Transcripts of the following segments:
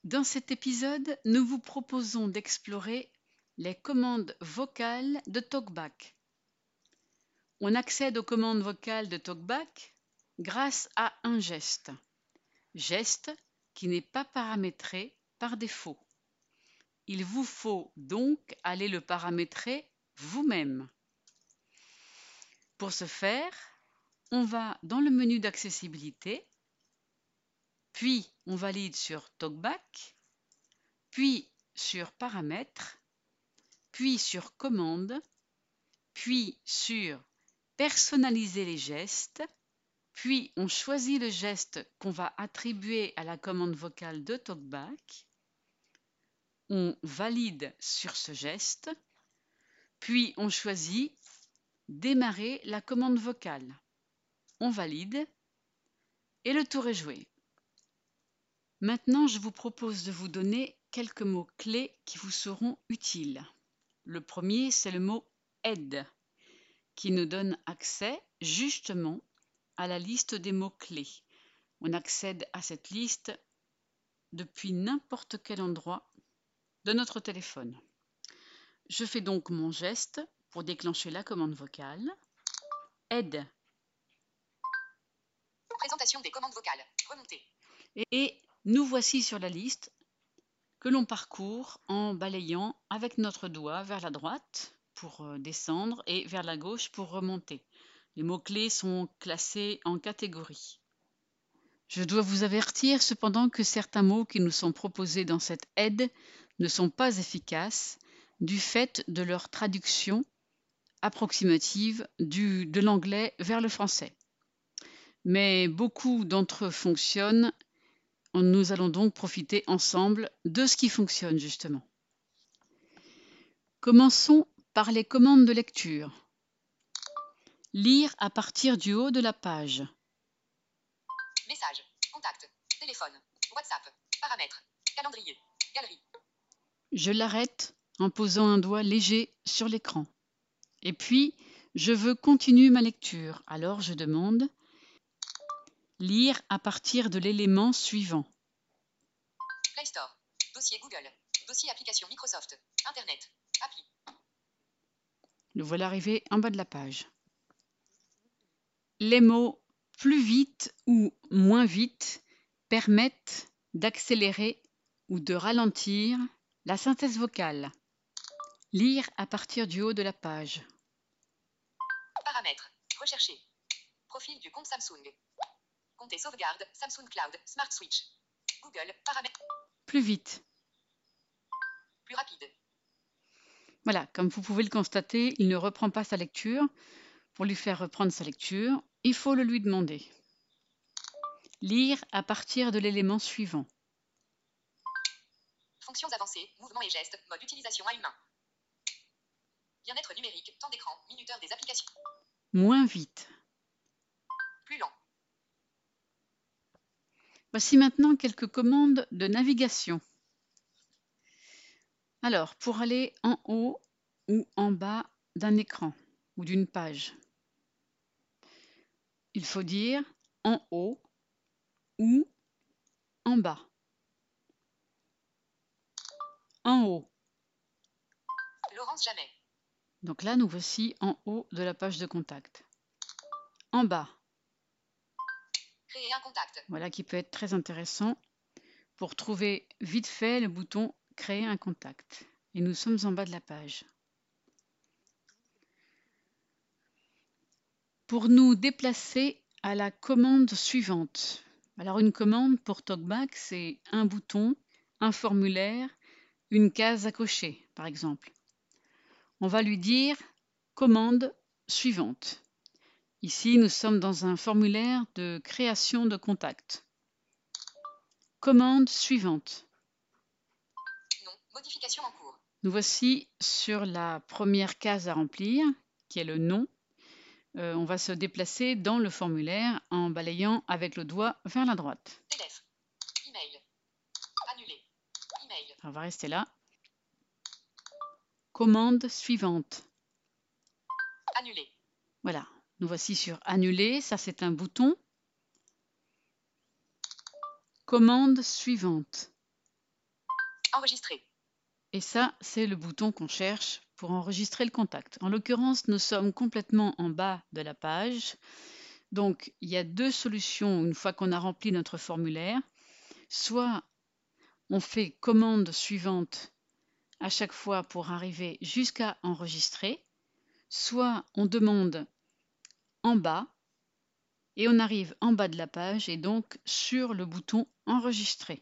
Dans cet épisode, nous vous proposons d'explorer les commandes vocales de TalkBack. On accède aux commandes vocales de TalkBack grâce à un geste qui n'est pas paramétré par défaut. Il vous faut donc aller le paramétrer vous-même. Pour ce faire, on va dans le menu d'accessibilité, puis on valide sur TalkBack, puis sur Paramètres, puis sur Commandes, puis sur Personnaliser les gestes, puis on choisit le geste qu'on va attribuer à la commande vocale de TalkBack, on valide sur ce geste, puis on choisit Démarrer la commande vocale. On valide et le tour est joué. Maintenant, je vous propose de vous donner quelques mots-clés qui vous seront utiles. Le premier, c'est le mot « aide » qui nous donne accès justement à la liste des mots-clés. On accède à cette liste depuis n'importe quel endroit de notre téléphone. Je fais donc mon geste pour déclencher la commande vocale. Aide. Présentation des commandes vocales. Remonter. Et nous voici sur la liste que l'on parcourt en balayant avec notre doigt vers la droite pour descendre et vers la gauche pour remonter. Les mots-clés sont classés en catégories. Je dois vous avertir cependant que certains mots qui nous sont proposés dans cette aide ne sont pas efficaces du fait de leur traduction approximative de l'anglais vers le français. Mais beaucoup d'entre eux fonctionnent. Nous allons donc profiter ensemble de ce qui fonctionne justement. Commençons par les commandes de lecture. Lire à partir du haut de la page. Message, contact, téléphone, WhatsApp, paramètres, calendrier, galerie. Je l'arrête en posant un doigt léger sur l'écran. Et puis, je veux continuer ma lecture. Alors je demande lire à partir de l'élément suivant. Play Store, dossier Google, dossier application Microsoft, Internet, appli. Le voilà arrivé en bas de la page. Les mots plus vite ou moins vite permettent d'accélérer ou de ralentir la synthèse vocale. Lire à partir du haut de la page. Paramètres, rechercher. Profil du compte Samsung. Compte et sauvegarde, Samsung Cloud, Smart Switch. Google, paramètres. Plus vite. Plus rapide. Voilà, comme vous pouvez le constater, il ne reprend pas sa lecture. Pour lui faire reprendre sa lecture, il faut le lui demander. Lire à partir de l'élément suivant. Fonctions avancées, mouvements et gestes, mode utilisation à humain. Bien-être numérique, temps d'écran, minuteur des applications. Moins vite. Plus lent. Voici maintenant quelques commandes de navigation. Alors, pour aller en haut ou en bas d'un écran ou d'une page, il faut dire en haut ou en bas. En haut. Laurence Jamais. Donc là, nous voici en haut de la page de contact. En bas. Créer un contact. Voilà qui peut être très intéressant pour trouver vite fait le bouton Créer un contact. Et nous sommes en bas de la page. Pour nous déplacer à la commande suivante. Alors une commande pour TalkBack, c'est un bouton, un formulaire, une case à cocher, par exemple. On va lui dire commande suivante. Ici, nous sommes dans un formulaire de création de contact. Commande suivante. Non, modification en cours. Nous voici sur la première case à remplir, qui est le nom. On va se déplacer dans le formulaire en balayant avec le doigt vers la droite. PDF. Email. Annulé. Email. On va rester là. Commande suivante. Annulé. Voilà, nous voici sur Annuler, ça c'est un bouton. Commande suivante. Enregistrer. Et ça, c'est le bouton qu'on cherche pour enregistrer le contact. En l'occurrence, nous sommes complètement en bas de la page. Donc, il y a deux solutions une fois qu'on a rempli notre formulaire. Soit on fait commande suivante à chaque fois pour arriver jusqu'à enregistrer, soit on demande en bas et on arrive en bas de la page et donc sur le bouton enregistrer.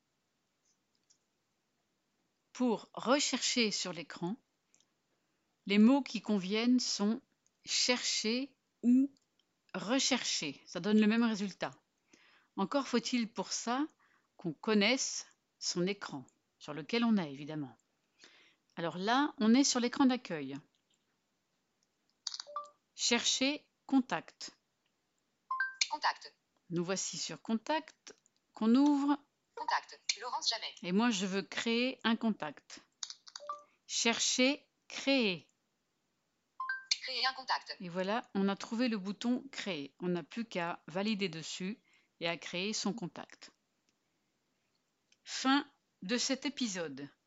Pour rechercher sur l'écran, les mots qui conviennent sont chercher ou rechercher. Ça donne le même résultat. Encore faut-il pour ça qu'on connaisse son écran, sur lequel on est évidemment. Alors là, on est sur l'écran d'accueil. Chercher contact. Contact. Nous voici sur contact qu'on ouvre. Contact. Laurence Jamais. Et moi, je veux créer un contact. Chercher, créer. Créer un contact. Et voilà, on a trouvé le bouton créer. On n'a plus qu'à valider dessus et à créer son contact. Fin de cet épisode.